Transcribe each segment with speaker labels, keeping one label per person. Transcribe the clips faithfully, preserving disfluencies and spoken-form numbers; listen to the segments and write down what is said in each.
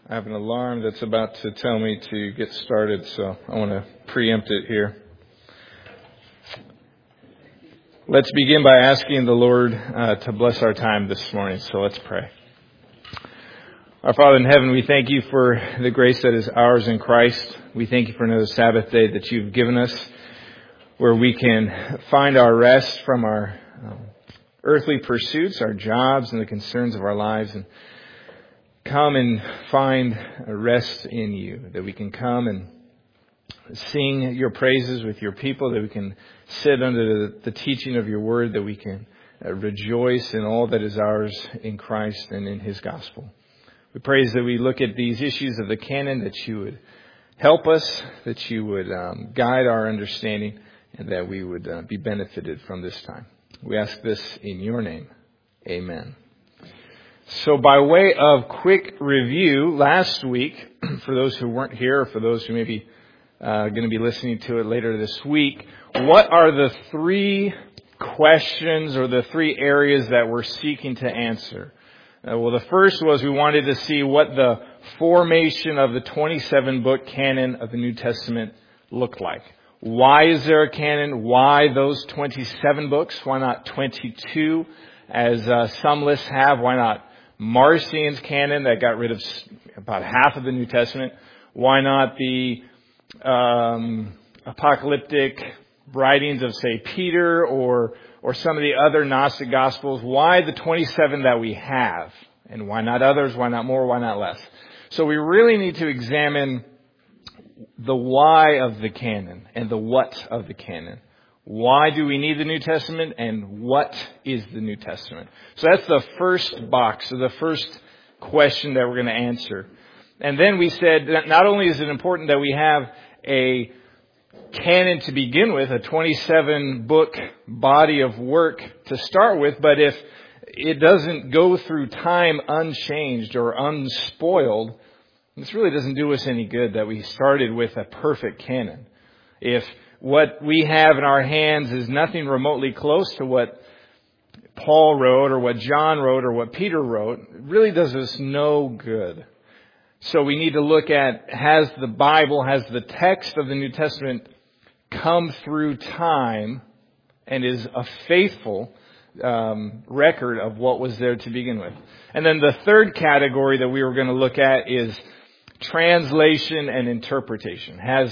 Speaker 1: I have an alarm that's about to tell me to get started, so I want to preempt it here. Let's begin by asking the Lord uh, to bless our time this morning, so let's pray. Our Father in heaven, we thank you for the grace that is ours in Christ. We thank you for another Sabbath day that you've given us, where we can find our rest from our um, earthly pursuits, our jobs, and the concerns of our lives, and come and find a rest in you, that we can come and sing your praises with your people, that we can sit under the, the teaching of your word, that we can uh, rejoice in all that is ours in Christ and in his gospel. We pray as that we look at these issues of the canon, that you would help us, that you would um, guide our understanding, and that we would uh, be benefited from this time. We ask this in your name. Amen. So by way of quick review, last week, for those who weren't here, or for those who may be uh, going to be listening to it later this week, what are the three questions or the three areas that we're seeking to answer? Uh, well, the first was we wanted to see what the formation of the twenty-seven book canon of the New Testament looked like. Why is there a canon? Why those twenty-seven books? Why not twenty-two, as uh, some lists have? Why not Marcion's canon that got rid of about half of the New Testament? Why not the um, apocalyptic writings of, say, Peter or or some of the other Gnostic Gospels? Why the twenty-seven that we have? And why not others? Why not more? Why not less? So we really need to examine the why of the canon and the what of the canon. Why do we need the New Testament, and what is the New Testament? So that's the first box, or the first question that we're going to answer. And then we said that not only is it important that we have a canon to begin with, a twenty-seven book body of work to start with, but if it doesn't go through time unchanged or unspoiled, this really doesn't do us any good that we started with a perfect canon. If what we have in our hands is nothing remotely close to what Paul wrote or what John wrote or what Peter wrote, it really does us no good. So we need to look at, has the Bible, has the text of the New Testament come through time and is a faithful um, record of what was there to begin with. And then the third category that we were going to look at is translation and interpretation. Has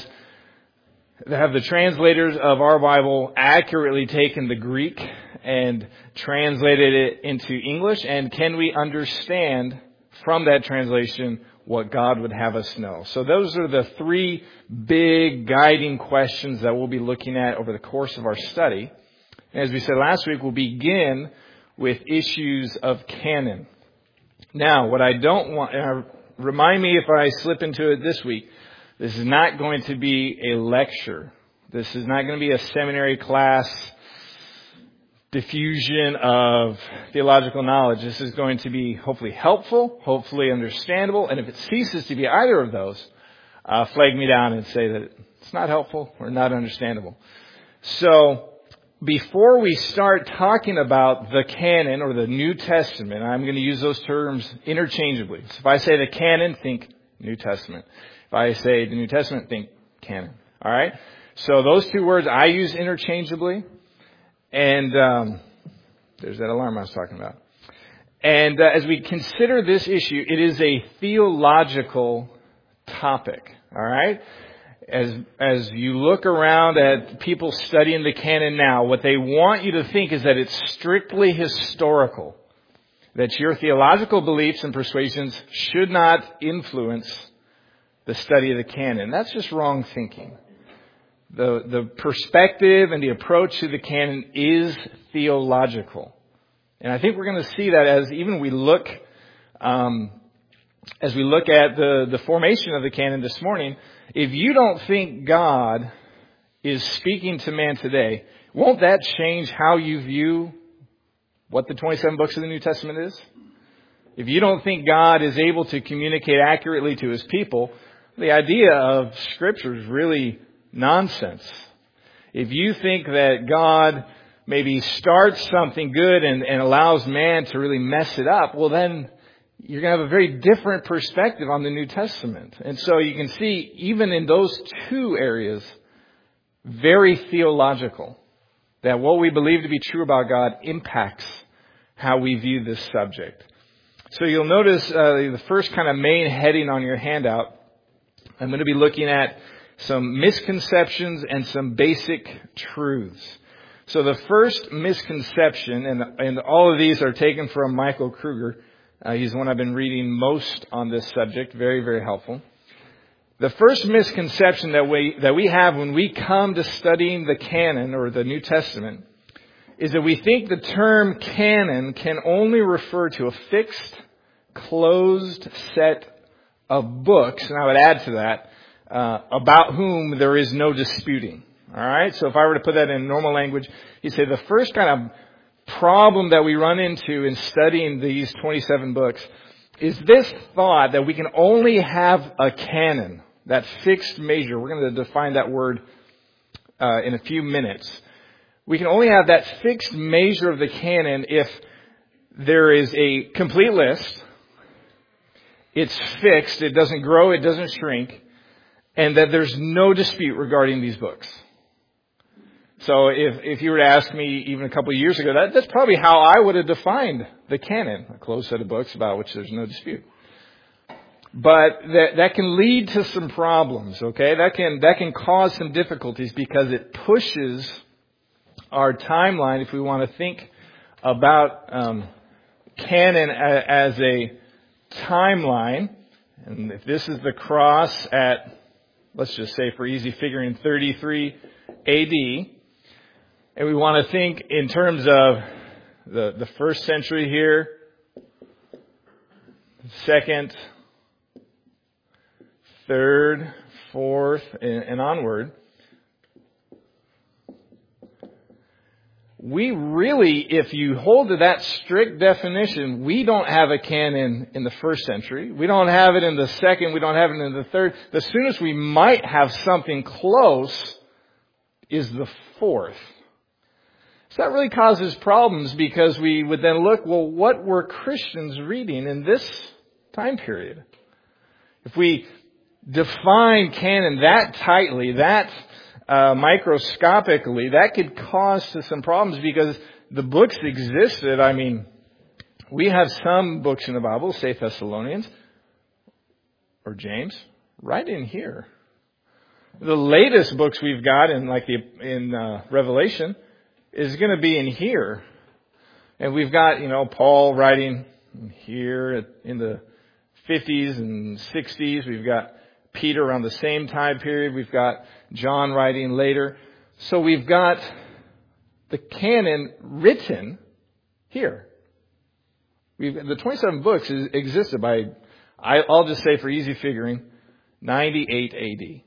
Speaker 1: Have the translators of our Bible accurately taken the Greek and translated it into English? And can we understand from that translation what God would have us know? So those are the three big guiding questions that we'll be looking at over the course of our study. And as we said last week, we'll begin with issues of canon. Now, what I don't want, uh, remind me if I slip into it this week, this is not going to be a lecture. This is not going to be a seminary class diffusion of theological knowledge. This is going to be hopefully helpful, hopefully understandable. And if it ceases to be either of those, uh, flag me down and say that it's not helpful or not understandable. So before we start talking about the canon or the New Testament, I'm going to use those terms interchangeably. So if I say the canon, think New Testament. If I say the New Testament, think canon. All right? So those two words I use interchangeably. And um, there's that alarm I was talking about. And uh, as we consider this issue, it is a theological topic. All right? As as you look around at people studying the canon now, what they want you to think is that it's strictly historical. That your theological beliefs and persuasions should not influence the study of the canon. That's just wrong thinking. The the perspective and the approach to the canon is theological. And I think we're going to see that as even we look, um, as we look at the, the formation of the canon this morning. If you don't think God is speaking to man today, won't that change how you view what the twenty-seven books of the New Testament is? If you don't think God is able to communicate accurately to his people, the idea of Scripture is really nonsense. If you think that God maybe starts something good and, and allows man to really mess it up, well then you're going to have a very different perspective on the New Testament. And so you can see, even in those two areas, very theological, that what we believe to be true about God impacts how we view this subject. So you'll notice uh, the first kind of main heading on your handout, I'm going to be looking at some misconceptions and some basic truths. So the first misconception, and, and all of these are taken from Michael Kruger. Uh, he's the one I've been reading most on this subject. Very, very helpful. The first misconception that we that we have when we come to studying the canon or the New Testament is that we think the term canon can only refer to a fixed, closed set of books, and I would add to that, uh, about whom there is no disputing. All right? So if I were to put that in normal language, you say the first kind of problem that we run into in studying these twenty-seven books is this thought that we can only have a canon, that fixed measure. We're going to define that word uh, in a few minutes. We can only have that fixed measure of the canon if there is a complete list. It's fixed. It doesn't grow. It doesn't shrink. And that there's no dispute regarding these books. So if, if you were to ask me even a couple of years ago, that, that's probably how I would have defined the canon, a closed set of books about which there's no dispute. But that, that can lead to some problems, okay? That can, that can cause some difficulties because it pushes our timeline, if we want to think about um, canon as a timeline. And if this is the cross at, let's just say for easy figuring, thirty-three A D, and we want to think in terms of the, the first century here, second, third, fourth, and, and onward, we really, if you hold to that strict definition, we don't have a canon in the first century. We don't have it in the second. We don't have it in the third. The soonest we might have something close is the fourth. So that really causes problems because we would then look, well, what were Christians reading in this time period? If we define canon that tightly, that uh, microscopically, that could cause some problems because the books existed. I mean, we have some books in the Bible, say Thessalonians or James, right in here. The latest books we've got in like the in uh, Revelation is going to be in here. And we've got, you know, Paul writing here in the fifties and sixties. We've got Peter around the same time period. We've got John writing later. So we've got the canon written here. We've, the twenty-seven books is, existed by, I, I'll just say for easy figuring, ninety-eight A D.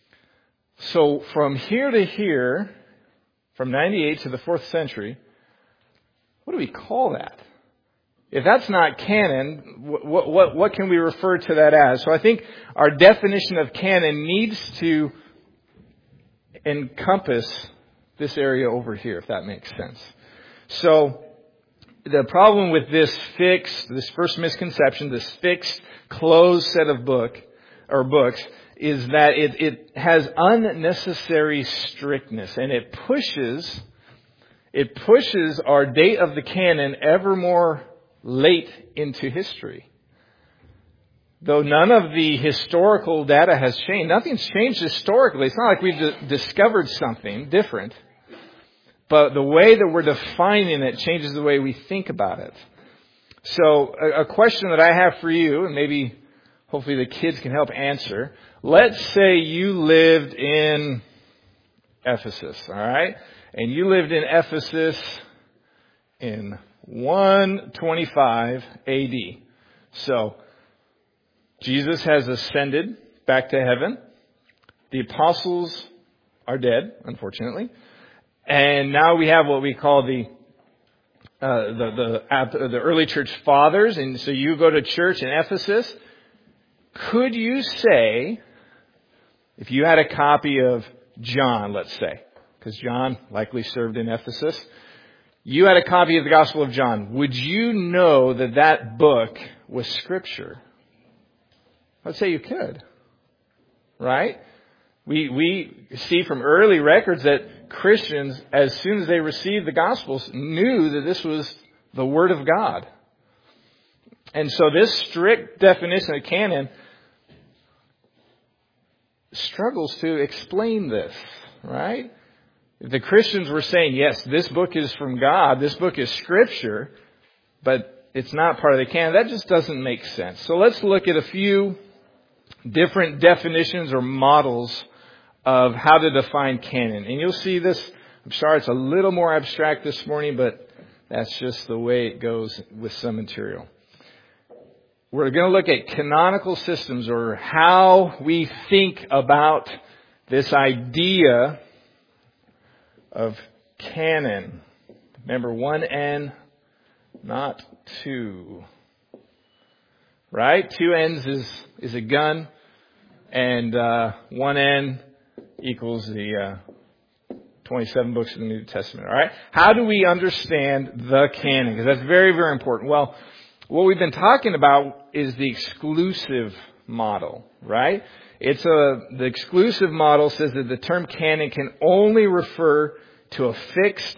Speaker 1: So from here to here, from ninety-eight to the fourth century, what do we call that? If that's not canon, what, what, what can we refer to that as? So I think our definition of canon needs to encompass this area over here, if that makes sense. So the problem with this fixed, this first misconception, this fixed, closed set of book or books, is that it, it has unnecessary strictness, and it pushes, it pushes our date of the canon ever more late into history. Though none of the historical data has changed, nothing's changed historically. It's not like we've d- discovered something different, but the way that we're defining it changes the way we think about it. So a, a question that I have for you, and maybe hopefully the kids can help answer. Let's say you lived in Ephesus, all right? And you lived in Ephesus in one twenty-five A D. So Jesus has ascended back to heaven. The apostles are dead, unfortunately. And now we have what we call the uh, the the, the early church fathers. And so you go to church in Ephesus. Could you say, if you had a copy of John, let's say, because John likely served in Ephesus, you had a copy of the Gospel of John, would you know that that book was Scripture? Let's say you could. Right? We we see from early records that Christians, as soon as they received the Gospels, knew that this was the Word of God. And so this strict definition of canon struggles to explain this, right? If the Christians were saying, yes, this book is from God, this book is Scripture, but it's not part of the canon, that just doesn't make sense. So let's look at a few different definitions or models of how to define canon. And you'll see this, I'm sorry, it's a little more abstract this morning, but that's just the way it goes with some material. We're going to look at canonical systems, or how we think about this idea of canon. Remember, one N, not two. Right? Two N's is, is a gun, and uh, one N equals the uh, twenty-seven books of the New Testament. All right? How do we understand the canon? Because that's very, very important. Well, what we've been talking about is the exclusive model, right? It's a, the exclusive model says that the term canon can only refer to a fixed,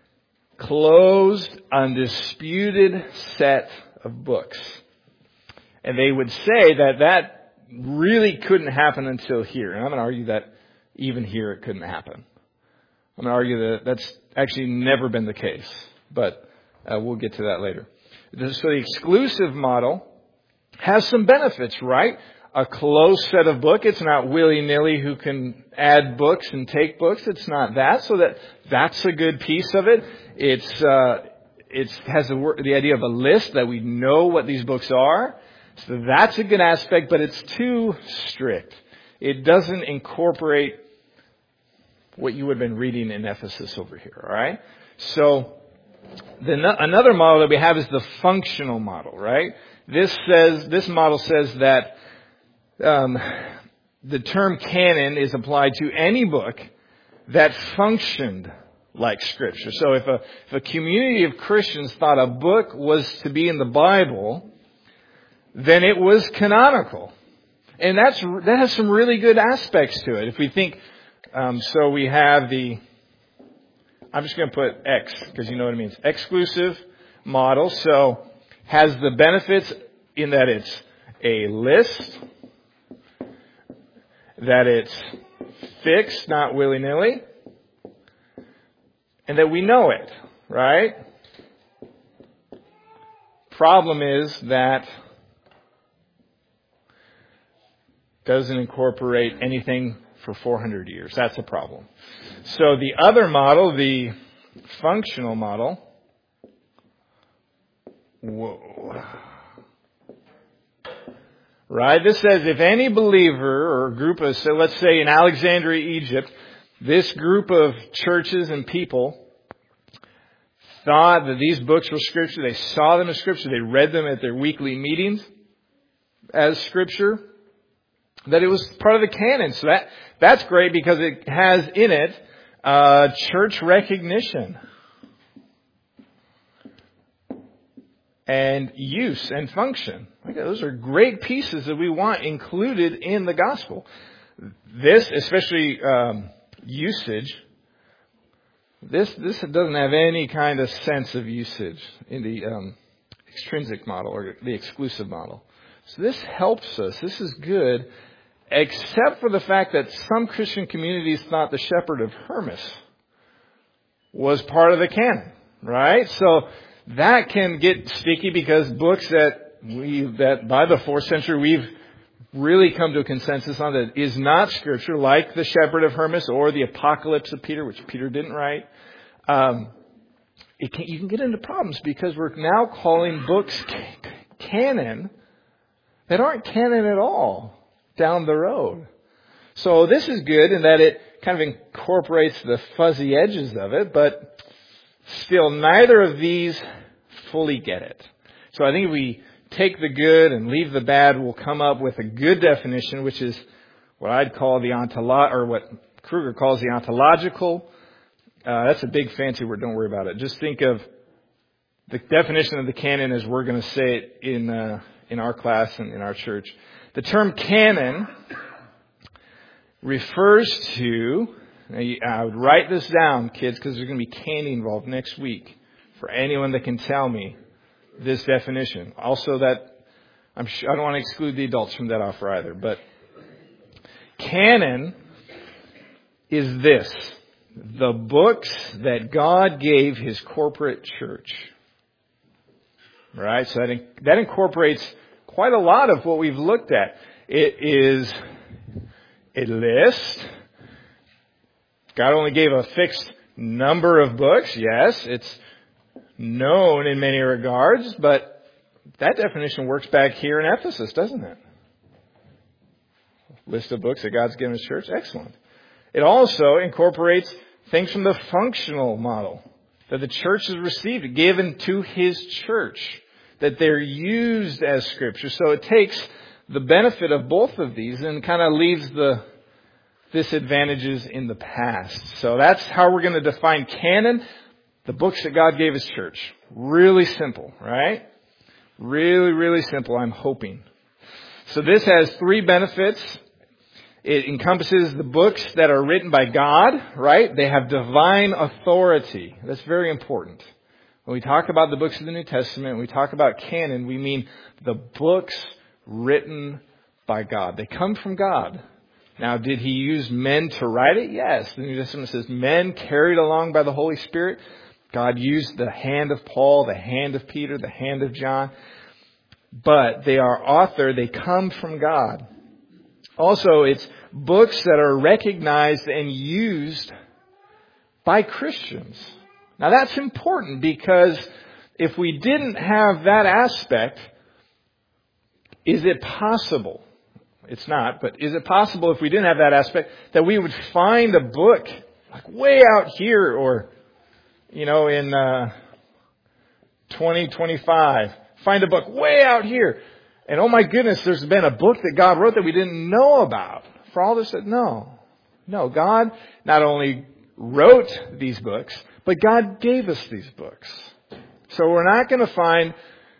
Speaker 1: closed, undisputed set of books. And they would say that that really couldn't happen until here. And I'm going to argue that even here it couldn't happen. I'm going to argue that that's actually never been the case. But uh, we'll get to that later. So the exclusive model has some benefits, right? A closed set of books. It's not willy-nilly who can add books and take books. It's not that. So that that's a good piece of it. It's uh, it has the, the idea of a list that we know what these books are. So that's a good aspect, but it's too strict. It doesn't incorporate what you would have been reading in Ephesus over here, all right? So the, another model that we have is the functional model, right? This says this model says that um, the term canon is applied to any book that functioned like Scripture. So if a, if a community of Christians thought a book was to be in the Bible, then it was canonical. And that's that has some really good aspects to it. If we think, um, so we have the, I'm just going to put X, because you know what it means. Exclusive model. So has the benefits in that it's a list, that it's fixed, not willy-nilly, and that we know it, right? Problem is that doesn't incorporate anything for four hundred years. That's a problem. So the other model, the functional model, whoa, right? This says if any believer or group of, so let's say in Alexandria, Egypt, this group of churches and people thought that these books were Scripture. They saw them as Scripture. They read them at their weekly meetings as Scripture. That it was part of the canon. So that that's great because it has in it uh, church recognition and use and function. Okay, those are great pieces that we want included in the gospel. This, especially um, usage, this this doesn't have any kind of sense of usage in the um, extrinsic model or the exclusive model. So this helps us. This is good. Except for the fact that some Christian communities thought the Shepherd of Hermas was part of the canon, right? So that can get sticky because books that we that by the fourth century we've really come to a consensus on that is not Scripture, like the Shepherd of Hermas or the Apocalypse of Peter, which Peter didn't write. Um, it can, you can get into problems because we're now calling books canon that aren't canon at all down the road. So this is good in that it kind of incorporates the fuzzy edges of it, but still neither of these fully get it. So I think if we take the good and leave the bad, we'll come up with a good definition, which is what I'd call the ontolo- or what Kruger calls the ontological. Uh, that's a big fancy word. Don't worry about it. Just think of The definition of the canon, as we're going to say it in uh, in our class and in our church, the term canon refers to, I would write this down, kids, because there's going to be candy involved next week for anyone that can tell me this definition. Also that, I'm sure, I don't want to exclude the adults from that offer either, but canon is this: the books that God gave His corporate church. Right? So that, that incorporates quite a lot of what we've looked at. It is a list. God only gave a fixed number of books. Yes, it's known in many regards, but that definition works back here in Ephesus, doesn't it? List of books that God's given His church. Excellent. It also incorporates things from the functional model that the church has received, given to His church, that they're used as Scripture. So it takes the benefit of both of these and kind of leaves the disadvantages in the past. So that's how we're going to define canon, the books that God gave His church. Really simple, right? Really, really simple, I'm hoping. So this has three benefits. It encompasses the books that are written by God, right? They have divine authority. That's very important. When we talk about the books of the New Testament, when we talk about canon, we mean the books written by God. They come from God. Now, did He use men to write it? Yes. The New Testament says men carried along by the Holy Spirit. God used the hand of Paul, the hand of Peter, the hand of John. But they are authored. They come from God. Also, it's books that are recognized and used by Christians. Now, that's important because if we didn't have that aspect, is it possible? It's not, but is it possible if we didn't have that aspect that we would find a book like way out here or, you know, in uh, twenty twenty-five, find a book way out here. And oh my goodness, there's been a book that God wrote that we didn't know about. For all this, no. No, God not only wrote these books, but God gave us these books. So we're not going to find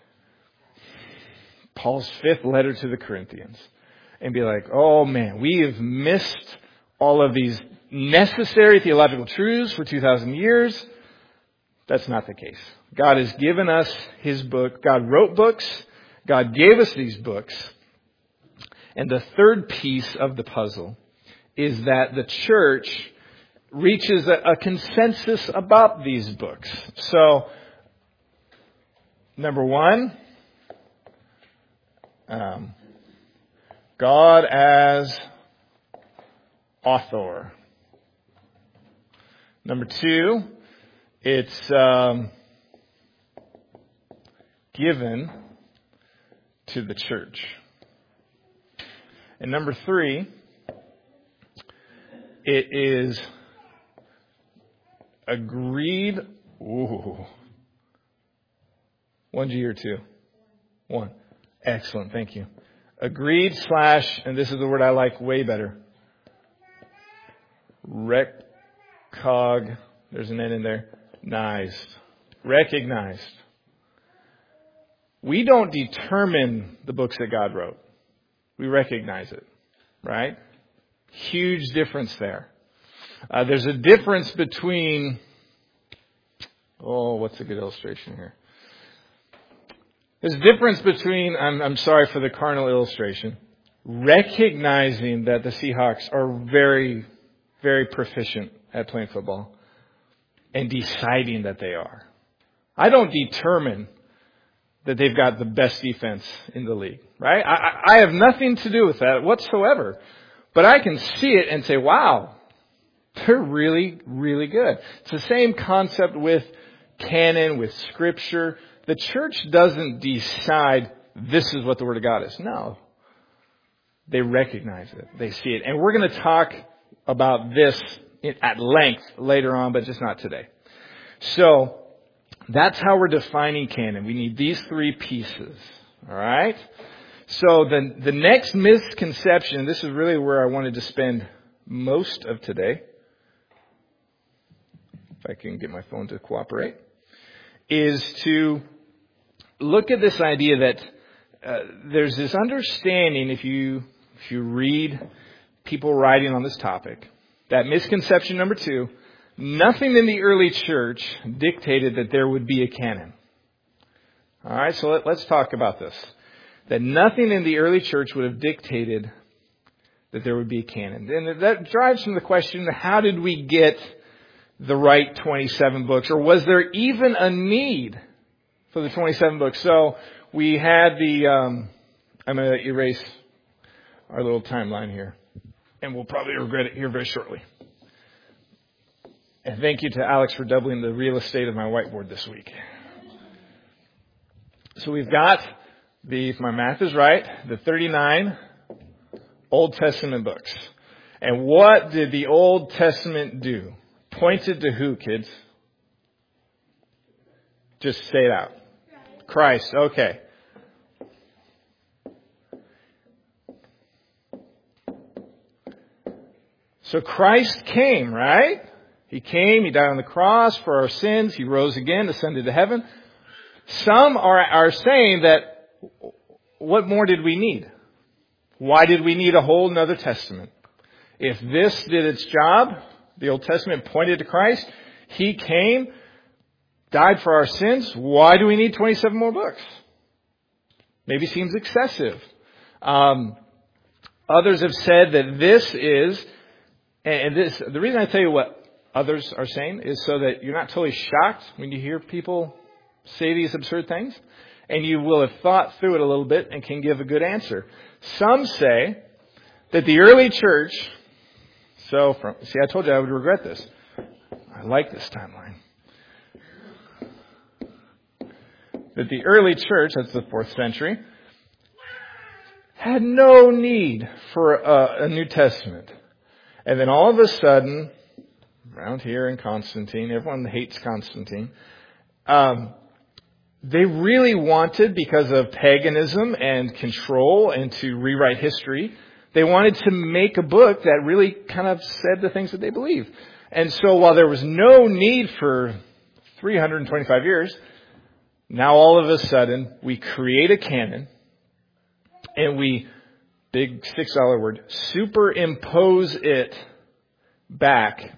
Speaker 1: Paul's fifth letter to the Corinthians and be like, oh man, we have missed all of these necessary theological truths for two thousand years. That's not the case. God has given us His book. God wrote books. God gave us these books. And the third piece of the puzzle is that the church reaches a, a consensus about these books. So, number one, um, God as author. Number two, it's um, given to the church. And number three, it is agreed. Ooh. One G or two? One. Excellent. Thank you. Agreed slash, and this is the word I like way better. Recog. There's an N in there. Nized. Recognized. We don't determine the books that God wrote. We recognize it. Right? Huge difference there. Uh, there's a difference between, oh, what's a good illustration here? There's a difference between, I'm, I'm sorry for the carnal illustration, recognizing that the Seahawks are very, very proficient at playing football and deciding that they are. I don't determine that they've got the best defense in the league, right? I, I have nothing to do with that whatsoever. But I can see it and say, wow, they're really, really good. It's the same concept with canon, with Scripture. The church doesn't decide this is what the Word of God is. No. They recognize it. They see it. And we're going to talk about this at length later on, but just not today. So that's how we're defining canon. We need these three pieces. All right? So the, the next misconception, this is really where I wanted to spend most of today, if I can get my phone to cooperate, is to look at this idea that uh, there's this understanding, if you if you read people writing on this topic, that misconception number two, nothing in the early church dictated that there would be a canon. All right, so let, let's talk about this. That nothing in the early church would have dictated that there would be a canon. And that drives from the question, how did we get the right twenty-seven books? Or was there even a need for the twenty-seven books? So we had the, um, I'm going to erase our little timeline here. And we'll probably regret it here very shortly. And thank you to Alex for doubling the real estate of my whiteboard this week. So we've got the, if my math is right, the thirty-nine Old Testament books. And what did the Old Testament do? Pointed to who, kids? Just say it out. Christ. Okay. So Christ came, right? He came, He died on the cross for our sins, He rose again, ascended to heaven. Some are, are saying that, what more did we need? Why did we need a whole another testament? If this did its job, the Old Testament pointed to Christ, He came, died for our sins, why do we need twenty-seven more books? Maybe seems excessive. Um, others have said that this is, and this, the reason I tell you what others are saying is so that you're not totally shocked when you hear people say these absurd things, and you will have thought through it a little bit and can give a good answer. Some say that the early church, so from, see, I told you I would regret this. I like this timeline. That the early church, that's the fourth century, had no need for a, a New Testament. And then all of a sudden, around here in Constantine, everyone hates Constantine, um, they really wanted, because of paganism and control and to rewrite history, they wanted to make a book that really kind of said the things that they believe. And so while there was no need for three hundred twenty-five years, now all of a sudden we create a canon and we, big six dollar word, superimpose it back.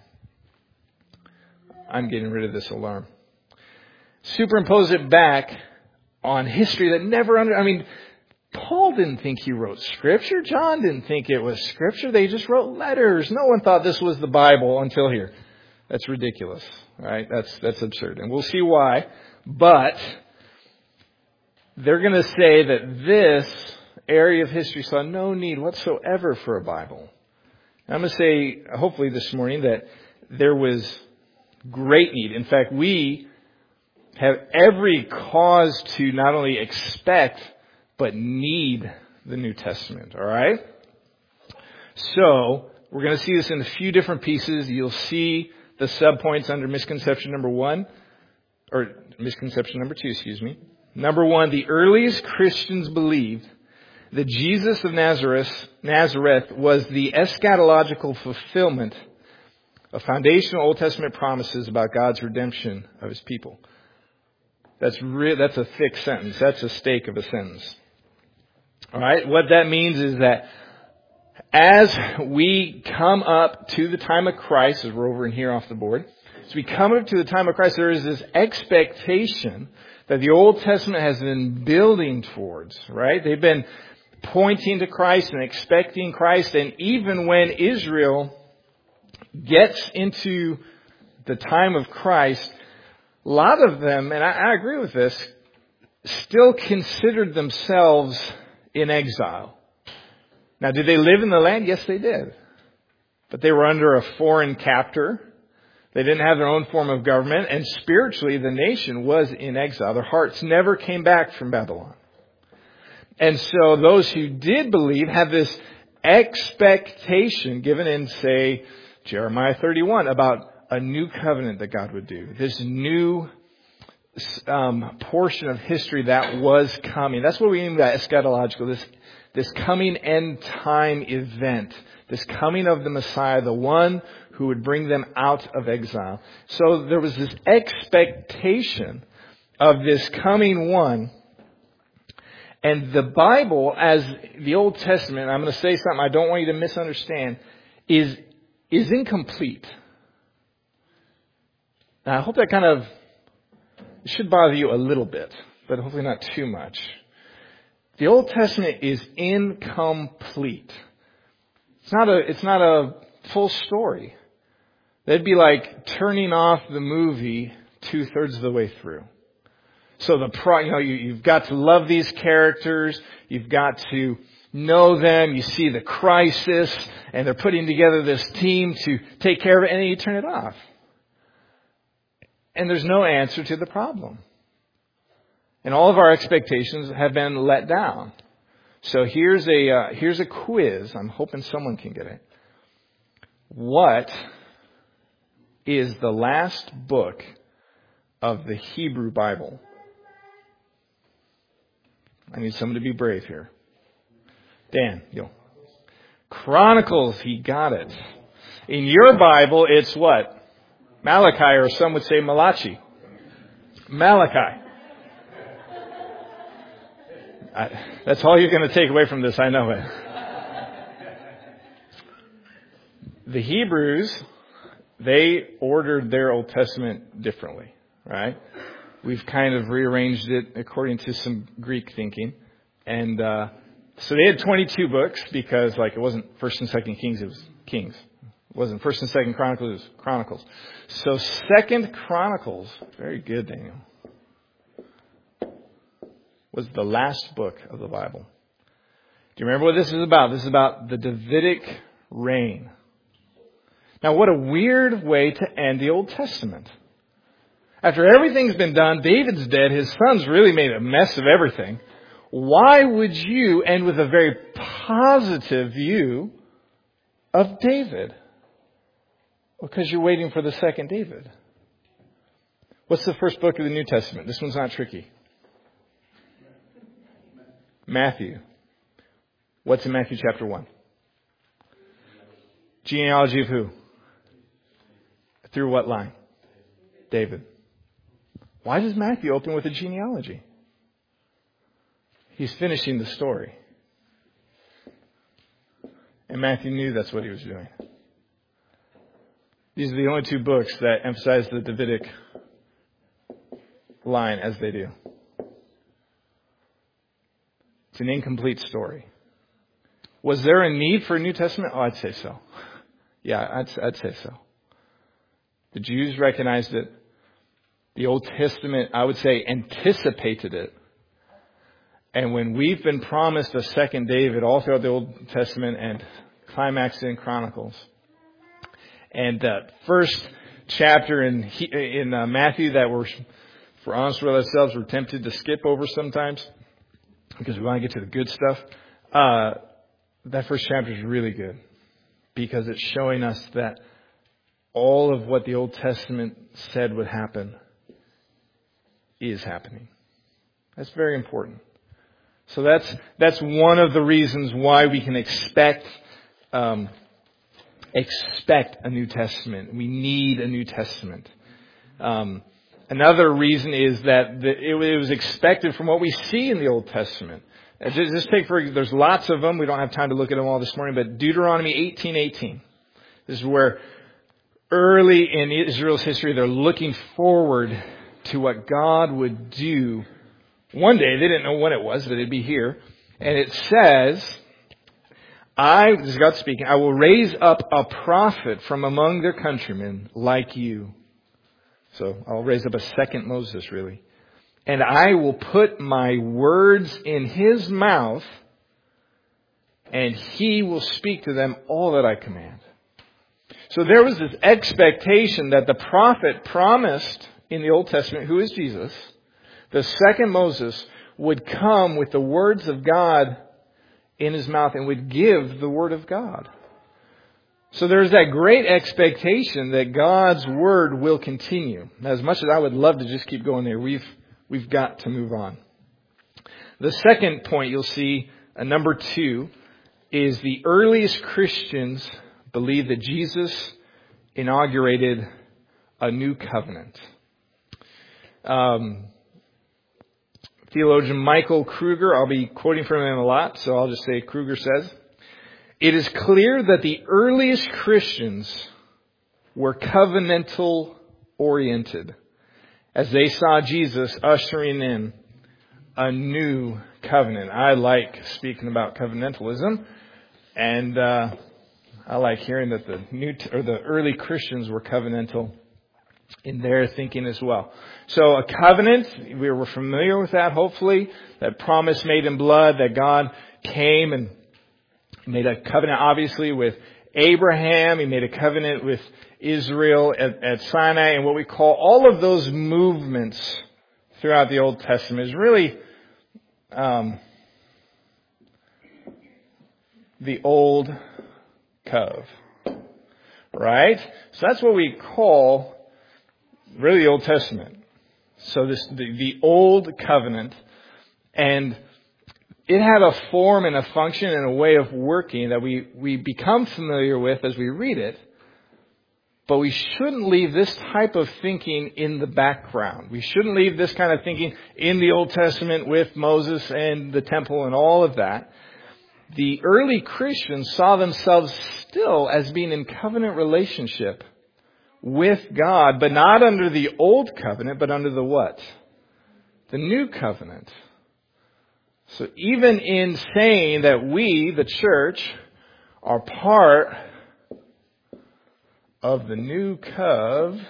Speaker 1: I'm getting rid of this alarm. Superimpose it back on history that never under, I mean, Paul didn't think he wrote Scripture. John didn't think it was Scripture. They just wrote letters. No one thought this was the Bible until here. That's ridiculous, right? That's, that's absurd. And we'll see why. But they're going to say that this area of history saw no need whatsoever for a Bible. And I'm going to say, hopefully this morning, that there was great need. In fact, we have every cause to not only expect, but need the New Testament, all right? So, we're going to see this in a few different pieces. You'll see the subpoints under misconception number one, or misconception number two, excuse me. Number one, the earliest Christians believed that Jesus of Nazareth, Nazareth was the eschatological fulfillment of foundational Old Testament promises about God's redemption of His people. That's re- that's a thick sentence. That's a stake of a sentence. All right. What that means is that as we come up to the time of Christ, as we're over in here off the board, as we come up to the time of Christ, there is this expectation that the Old Testament has been building towards, right? They've been pointing to Christ and expecting Christ. And even when Israel gets into the time of Christ, a lot of them, and I, I agree with this, still considered themselves in exile. Now, did they live in the land? Yes, they did. But they were under a foreign captor. They didn't have their own form of government. And spiritually, the nation was in exile. Their hearts never came back from Babylon. And so those who did believe have this expectation given in, say, Jeremiah thirty-one about a new covenant that God would do. This new um, portion of history that was coming. That's what we mean by eschatological. This, this coming end time event. This coming of the Messiah, the one who would bring them out of exile. So there was this expectation of this coming one. And the Bible, as the Old Testament, I'm going to say something I don't want you to misunderstand, is, is incomplete. Now, I hope that kind of it should bother you a little bit, but hopefully not too much. The Old Testament is incomplete. It's not a, it's not a full story. That'd be like turning off the movie two-thirds of the way through. So the pro, you know, you, you've got to love these characters. You've got to know them. You see the crisis, and they're putting together this team to take care of it, and then you turn it off. And there's no answer to the problem. And all of our expectations have been let down. So here's a uh, here's a quiz. I'm hoping someone can get it. What is the last book of the Hebrew Bible? I need someone to be brave here. Dan, you. Chronicles, he got it. In your Bible, it's what? Malachi, or some would say Malachi. Malachi. I, that's all you're going to take away from this, I know it. The Hebrews, they ordered their Old Testament differently, right? We've kind of rearranged it according to some Greek thinking. And uh, so they had twenty-two books because like it wasn't First and Second Kings, it was Kings. It wasn't First and Second Chronicles, it was Chronicles. So Second Chronicles, very good, Daniel, was the last book of the Bible. Do you remember what this is about? This is about the Davidic reign. Now, what a weird way to end the Old Testament. After everything's been done, David's dead, his sons really made a mess of everything. Why would you end with a very positive view of David? Because you're waiting for the second David. What's the first book of the New Testament? This one's not tricky. Matthew. What's in Matthew chapter one? Genealogy of who? Through what line? David. Why does Matthew open with a genealogy? He's finishing the story. And Matthew knew that's what he was doing. These are the only two books that emphasize the Davidic line as they do. It's an incomplete story. Was there a need for a New Testament? Oh, I'd say so. Yeah, I'd, I'd say so. The Jews recognized it. The Old Testament, I would say, anticipated it. And when we've been promised a second David all throughout the Old Testament and climaxed in Chronicles, and that first chapter in in uh, Matthew that we're, if we're honest with ourselves, we're tempted to skip over sometimes because we want to get to the good stuff. Uh, that first chapter is really good because it's showing us that all of what the Old Testament said would happen is happening. That's very important. So that's that's one of the reasons why we can expect um, expect a New Testament. We need a New Testament. Um, another reason is that the, it, it was expected from what we see in the Old Testament. Uh, just, just take for there's lots of them. We don't have time to look at them all this morning. But Deuteronomy eighteen eighteen. This is where early in Israel's history they're looking forward to what God would do. One day, they didn't know when it was, but it'd be here. And it says, I, this is God speaking, I will raise up a prophet from among their countrymen like you. So I'll raise up a second Moses, really. And I will put my words in his mouth, and he will speak to them all that I command. So there was this expectation that the prophet promised in the Old Testament, who is Jesus, the second Moses, would come with the words of God in his mouth and would give the word of God. So there's that great expectation that God's word will continue. Now, as much as I would love to just keep going there, we've we've got to move on. The second point you'll see, uh, number two, is the earliest Christians believed that Jesus inaugurated a new covenant. Um, theologian Michael Kruger. I'll be quoting from him a lot, so I'll just say Kruger says, "It is clear that the earliest Christians were covenantal oriented as they saw Jesus ushering in a new covenant." I like speaking about covenantalism, and uh, I like hearing that the new t- or the early Christians were covenantal in their thinking as well. So a covenant, we were familiar with that, hopefully, that promise made in blood, that God came and made a covenant, obviously, with Abraham. He made a covenant with Israel at, at Sinai, and what we call all of those movements throughout the Old Testament is really um, the old cove, right? So that's what we call really the Old Testament. So this the, the old covenant, and it had a form and a function and a way of working that we, we become familiar with as we read it. But we shouldn't leave this type of thinking in the background. We shouldn't leave this kind of thinking in the Old Testament with Moses and the temple and all of that. The early Christians saw themselves still as being in covenant relationship with God, but not under the old covenant, but under the what? The new covenant. So even in saying that we, the church, are part of the new cove,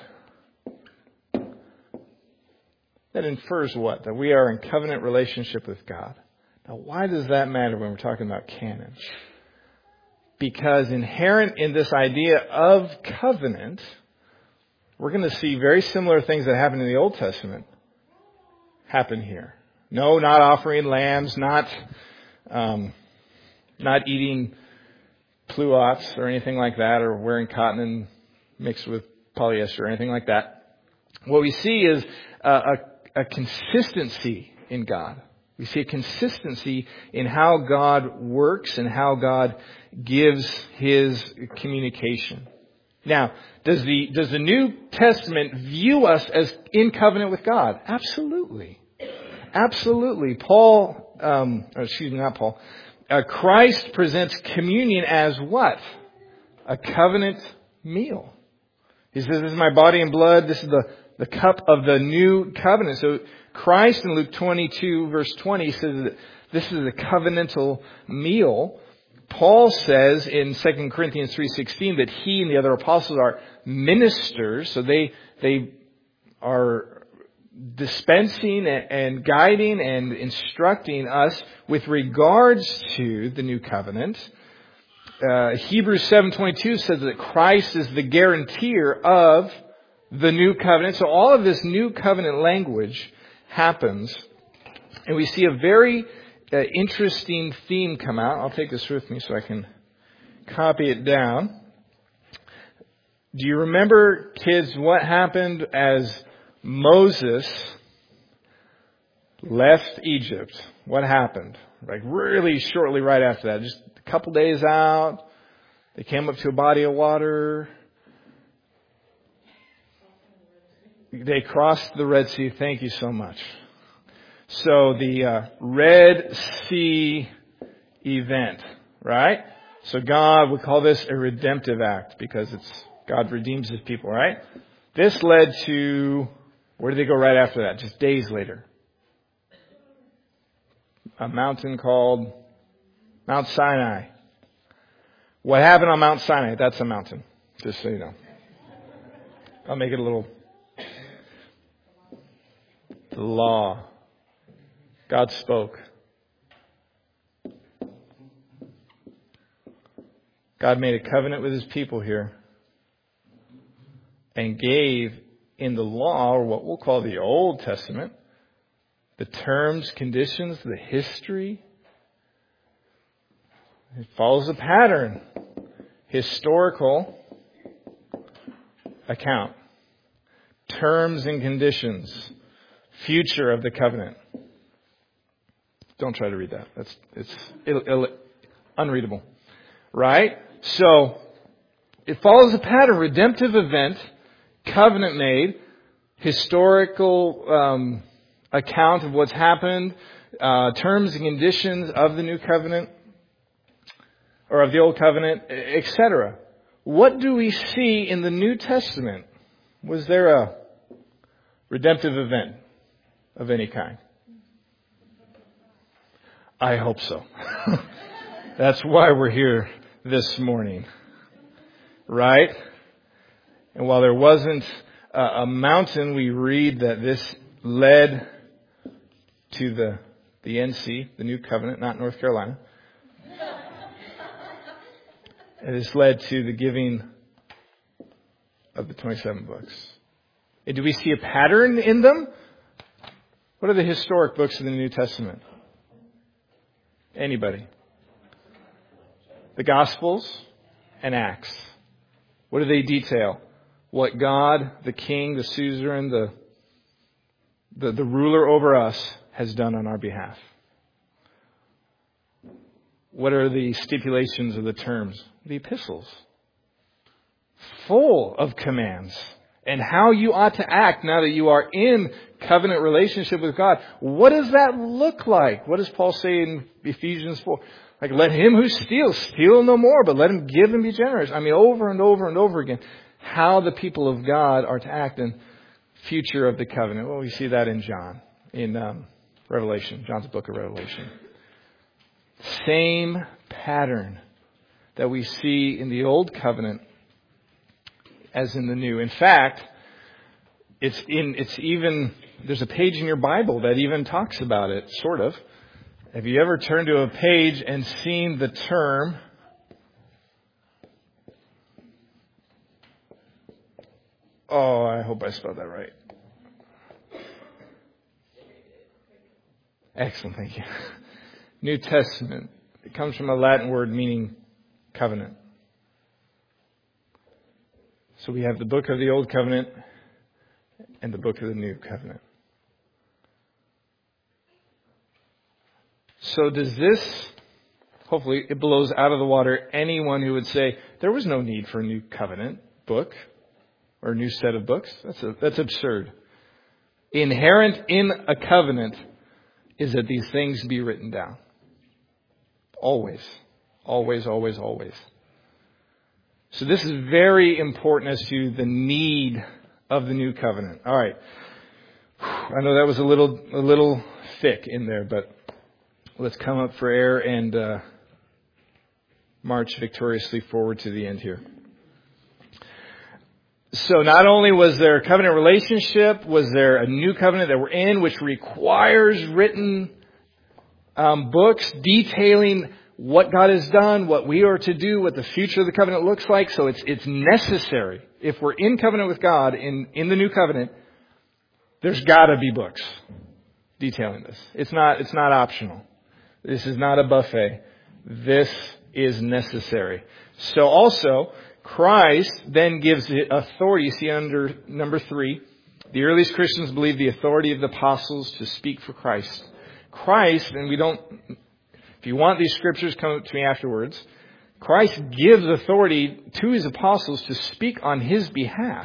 Speaker 1: that infers what? That we are in covenant relationship with God. Now, why does that matter when we're talking about canon? Because inherent in this idea of covenant, we're going to see very similar things that happen in the Old Testament happen here. No, not offering lambs, not um, not eating pluots or anything like that, or wearing cotton and mixed with polyester or anything like that. What we see is a, a, a consistency in God. We see a consistency in how God works and how God gives His communication. Now, does the does the New Testament view us as in covenant with God? Absolutely. Absolutely. Paul, um, or excuse me, not Paul. Uh, Christ presents communion as what? A covenant meal. He says, "This is my body and blood. This is the, the cup of the new covenant." So Christ in Luke twenty-two verse twenty says that this is a covenantal meal. Paul says in Second Corinthians three sixteen that he and the other apostles are ministers. So they, they are dispensing and guiding and instructing us with regards to the new covenant. Uh, Hebrews seven twenty-two says that Christ is the guarantor of the new covenant. So all of this new covenant language happens, and we see a very uh, interesting theme come out. I'll take this with me so I can copy it down. Do you remember, kids, what happened as Moses left Egypt? What happened? Like really shortly right after that, just a couple days out, they came up to a body of water. They crossed the Red Sea. Thank you so much. So the uh, Red Sea event, right? So God, we call this a redemptive act because it's God redeems His people, right? This led to, where did they go right after that? Just days later. A mountain called Mount Sinai. What happened on Mount Sinai? That's a mountain, just so you know. I'll make it a little. The law. God spoke. God made a covenant with His people here and gave in the law, or what we'll call the Old Testament, the terms, conditions, the history. It follows a pattern. Historical account. Terms and conditions. Future of the covenant. Don't try to read that. That's it's Ill, Ill, unreadable. Right? So, it follows a pattern. Redemptive event, covenant made, historical um, account of what's happened, uh, terms and conditions of the new covenant, or of the old covenant, et cetera. What do we see in the New Testament? Was there a redemptive event of any kind? I hope so. That's why we're here this morning. Right? And while there wasn't a, a mountain, we read that this led to the, the N C, the New Covenant, not North Carolina. It has led to the giving of the twenty-seven books. And do we see a pattern in them? What are the historic books of the New Testament? Anybody? The Gospels and Acts. What do they detail? What God, the King, the suzerain, the, the, the ruler over us has done on our behalf. What are the stipulations or the terms? The epistles. Full of commands. And how you ought to act now that you are in covenant relationship with God. What does that look like? What does Paul say in Ephesians four? Like, let him who steals, steal no more, but let him give and be generous. I mean, over and over and over again. How the people of God are to act in future of the covenant. Well, we see that in John, in um, Revelation, John's book of Revelation. Same pattern that we see in the old covenant as in the new. In fact, it's in, it's even, there's a page in your Bible that even talks about it, sort of. Have you ever turned to a page and seen the term Oh, I hope I spelled that right. Excellent, thank you. New Testament. It comes from a Latin word meaning covenant. So we have the book of the Old Covenant and the book of the New Covenant. So does this, hopefully it blows out of the water anyone who would say there was no need for a new covenant book or a new set of books? That's a, that's absurd. Inherent in a covenant is that these things be written down. Always. Always, always, always. So this is very important as to the need of the new covenant. All right. I know that was a little a little thick in there, but let's come up for air and uh, march victoriously forward to the end here. So not only was there a covenant relationship, was there a new covenant that we're in, which requires written um, books detailing what God has done, what we are to do, what the future of the covenant looks like. So it's it's necessary. If we're in covenant with God in, in the new covenant, there's got to be books detailing this. It's not it's not optional. This is not a buffet. This is necessary. So also, Christ then gives the authority. You see under number three, the earliest Christians believed the authority of the apostles to speak for Christ. Christ, and we don't, if you want these scriptures, come to me afterwards. Christ gives authority to his apostles to speak on his behalf.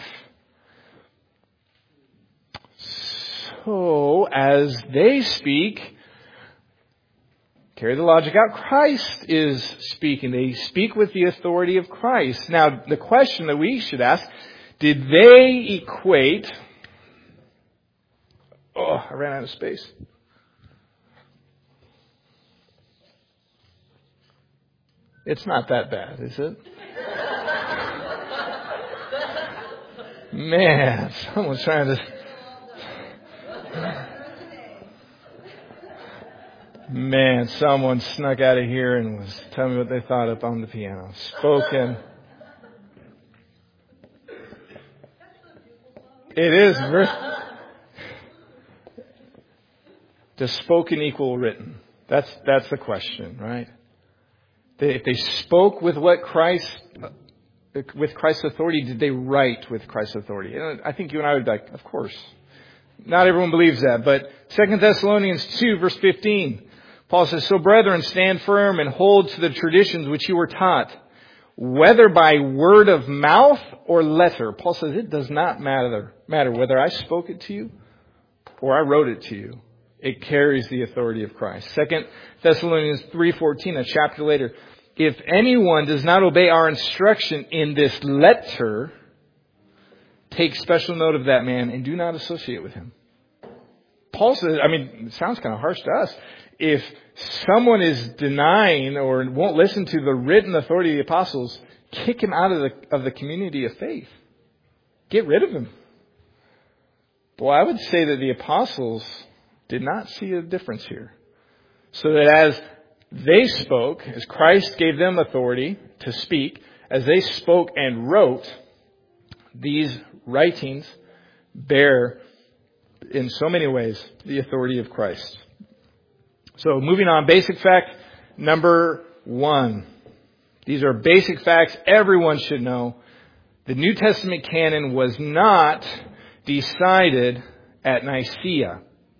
Speaker 1: So, as they speak, carry the logic out, Christ is speaking. They speak with the authority of Christ. Now, the question that we should ask, did they equate... Oh, I ran out of space. It's not that bad, is it? Man, someone's trying to... Man, someone snuck out of here and was telling me what they thought up on the piano. Spoken. It is. Does spoken equal written? That's that's the question, right? They, if they spoke with what Christ, with Christ's authority, did they write with Christ's authority? And I think you and I would be like, of course. Not everyone believes that, but Second Thessalonians two, verse fifteen. Paul says, so brethren, stand firm and hold to the traditions which you were taught, whether by word of mouth or letter. Paul says it does not matter, matter whether I spoke it to you or I wrote it to you. It carries the authority of Christ. Second Thessalonians three fourteen, a chapter later. If anyone does not obey our instruction in this letter, take special note of that man and do not associate with him. Paul says, I mean, it sounds kind of harsh to us. If someone is denying or won't listen to the written authority of the apostles, kick him out of the of the community of faith. Get rid of him. Well, I would say that the apostles did not see a difference here. So that as they spoke, as Christ gave them authority to speak, as they spoke and wrote, these writings bear, in so many ways, the authority of Christ. So moving on, basic fact number one. These are basic facts everyone should know. The New Testament canon was not decided at Nicaea.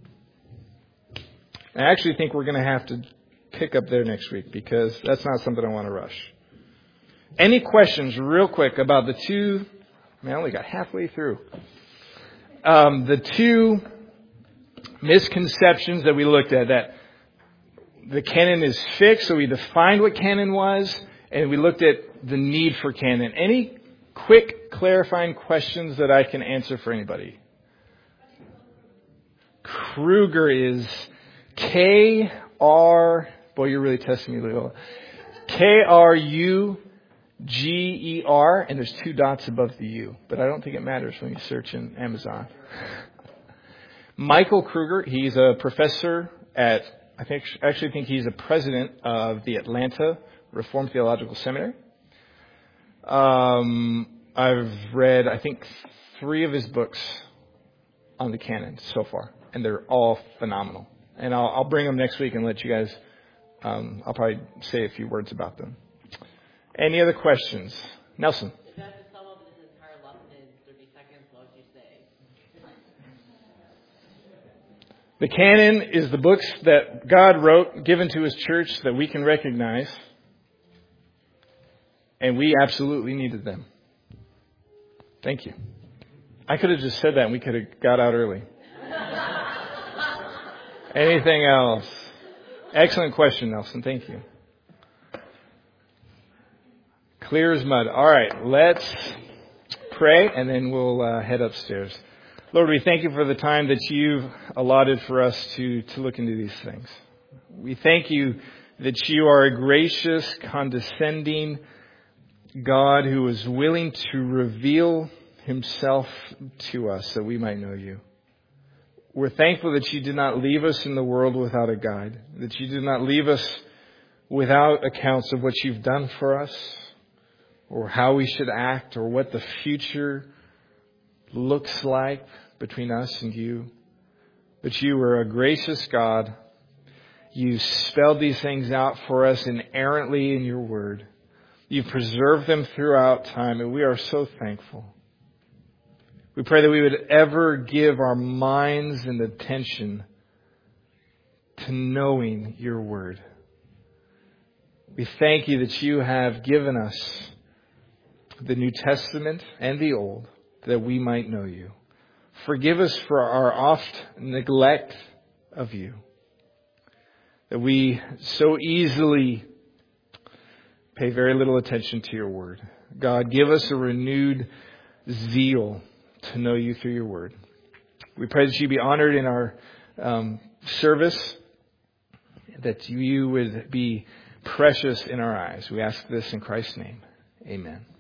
Speaker 1: I actually think we're going to have to pick up there next week because that's not something I want to rush. Any questions real quick about the two, I mean, I only got halfway through. Um, the two misconceptions that we looked at, that the canon is fixed, so we defined what canon was, and we looked at the need for canon. Any quick clarifying questions that I can answer for anybody? Kruger is K R, boy, you're really testing me, Leo. K R U G E R, and there's two dots above the U, but I don't think it matters when you search in Amazon. Michael Kruger, he's a professor at, I think, actually think he's a president of the Atlanta Reformed Theological Seminary. Um, I've read, I think, three of his books on the canon so far, and they're all phenomenal. And I'll, I'll bring them next week and let you guys, um, I'll probably say a few words about them. Any other questions? Nelson?
Speaker 2: If that's to sum up this entire lesson in thirty seconds, what would you say?
Speaker 1: The canon is the books that God wrote, given to His church, that we can recognize. And we absolutely needed them. Thank you. I could have just said that and we could have got out early. Anything else? Excellent question, Nelson. Thank you. Clear as mud. All right, let's pray and then we'll uh, head upstairs. Lord, we thank you for the time that you've allotted for us to, to look into these things. We thank you that you are a gracious, condescending God who is willing to reveal Himself to us that we might know you. We're thankful that you did not leave us in the world without a guide, that you did not leave us without accounts of what you've done for us, or how we should act, or what the future looks like between us and you. But you are a gracious God. You spelled these things out for us inerrantly in your word. You've preserved them throughout time, and we are so thankful. We pray that we would ever give our minds and attention to knowing your word. We thank you that you have given us the New Testament and the Old, that we might know you. Forgive us for our oft neglect of you, that we so easily pay very little attention to your word. God, give us a renewed zeal to know you through your word. We pray that you be honored in our um, service, that you would be precious in our eyes. We ask this in Christ's name. Amen.